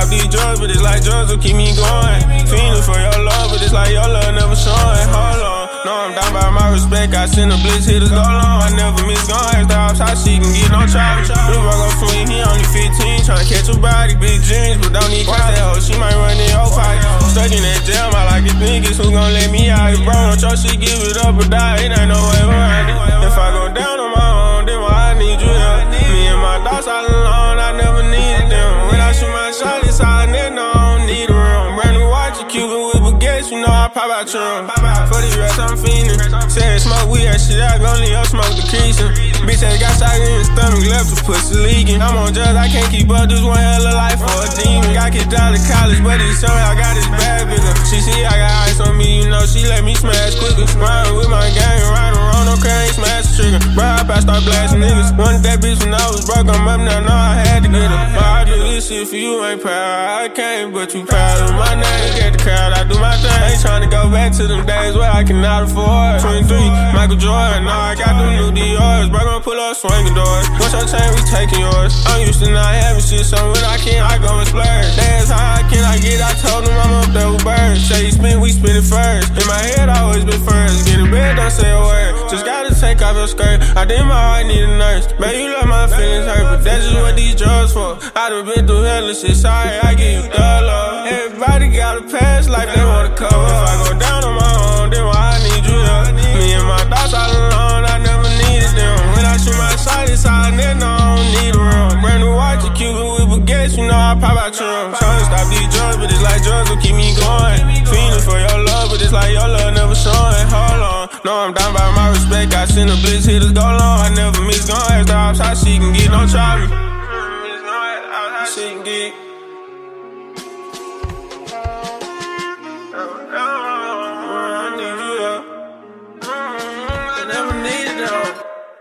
stop these drugs, but it's like drugs will keep me going. Feeling for your love, but it's like your love never showing. Hold on, no, I'm down by my respect. I send the blitz hitters go long. I never miss going. Ask the ops how she can get no charge. Blue rock on swing, he only 15. Tryna catch a body, big dreams, but don't need cross that hoe. She might run in your pocket. Stuck in that jam, I like it niggas who gon' let me out. If bro don't trust, she give it up or die. It ain't no way around it. If I go down on my own, then why I need you here? Me and my dogs all alone, I never needed them. When I shoot my shot, it's all in there, no, I don't need a room. Brand new watch, a Cuban with baguettes, you know I pop out your room. For these rats, I'm fiending. Said smoke, we had shit out, only up smoke decreasing. Bitch ain't got shot in the stomach, left the pussy leaking. I'm on drugs, I can't keep up, this one hell of life for a demon. Got kicked out of college, but it's so I got this bag bigger. She see I got ice on me, you know she let me smash quicker. Riding with my gang, riding around, okay, ain't smash the trigger. Ride up, I start blasting niggas. Wanted that bitch when I was broke, I'm up now, know I had to get her. I do this shit for you, ain't proud. I can't, but you proud of my name. Get the crowd, I do my thing. Ain't tryna go back to them days where I cannot afford. 23, Michael Jordan, now I got them new Dior's. Bro, gon' pull up swinging doors. What's your chain, we taking yours. I'm used to not having shit, so when I can, I go and splurge. Dance how can I get, I told them I'm up there with birds. Say you spin, we spin it first. In my head, I always been first. Get in bed, don't say a word. Just gotta take off your skirt. I did my heart, need a nurse. Man, you let my feelings hurt, but that's just what these drugs for. I done been through hell and shit, sorry, I give you thug love. Everybody got a past life they wanna cover. If I go down on my own, then why I need you here? Me and my thoughts all alone, I never needed them. When I shoot my shot, it's all in there, no, I don't need a room. Brand new watch, a Cuban with baguettes, you know I pop out your room. Tryna stop these drugs, but it's like drugs will keep me going. Feeling for your love, but it's like your love never showing. Hold on, no, I'm down by my respect. I send the blitz hitters go long. I never miss going. Ask the ops how she can get no trouble. She can get